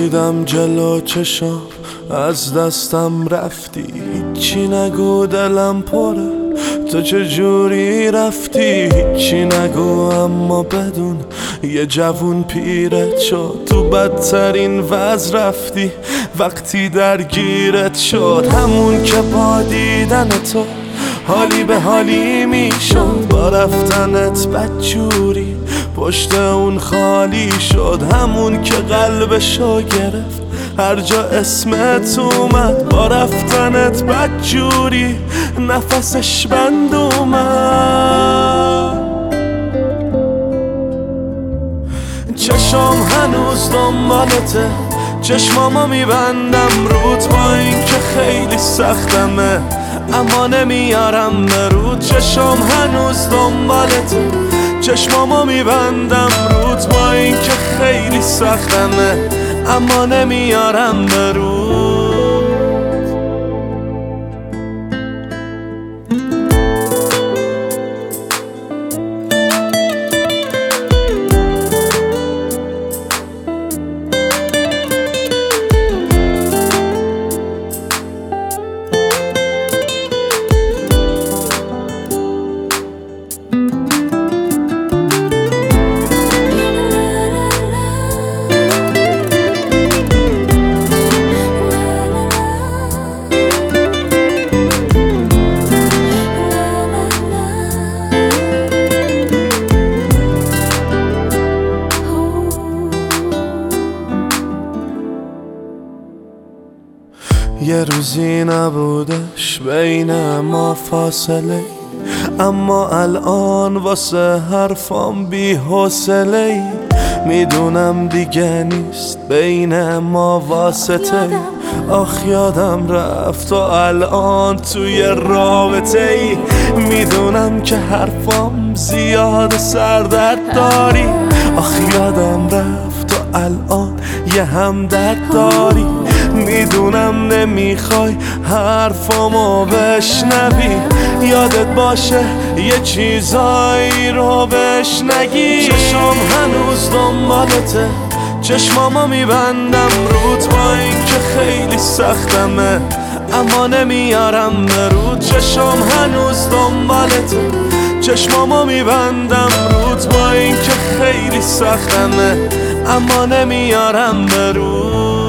دیدم جلو چشم از دستم رفتی، هیچی نگو دلم پره تو چجوری رفتی. هیچی نگو اما بدون یه جوون پیرت شد، تو بدترین وضع رفتی وقتی درگیرت شد. همون که با دیدن تو حالی به حالی میشد، با رفتنت بدجوری پشت اون خالی شد. همون که قلبشو گرفت هر جا اسمت اومد، با رفتنت بدجوری نفسش بند اومد. چشم هنوز دنبالته، چشمامو میبندم رود با این که خیلی سختمه اما نمیارم برود. چشم هنوز دنبالته، چشمامو میبندم رود با این که خیلی سختمه اما نمیارم برود. یه روزی نبودش بین ما فاصله، اما الان واسه حرفام بی حوصله. میدونم دیگه نیست بین ما واسطه، آخ یادم رفت و الان توی رابطه ای. میدونم که حرفام زیاد سردرد داری، آخ یادم رفت و الان یه همدرد داری. میدونم نمیخوای حرفامو بشنوی، یادت باشه یه چیزایی رو بهش نگی. چشم هنوز دنبالته، چشمامو میبندم رود با این که خیلی سختمه اما نمیارم برود. چشم هنوز دنبالته، چشمامو میبندم رود با این که خیلی سختمه اما نمیارم برود.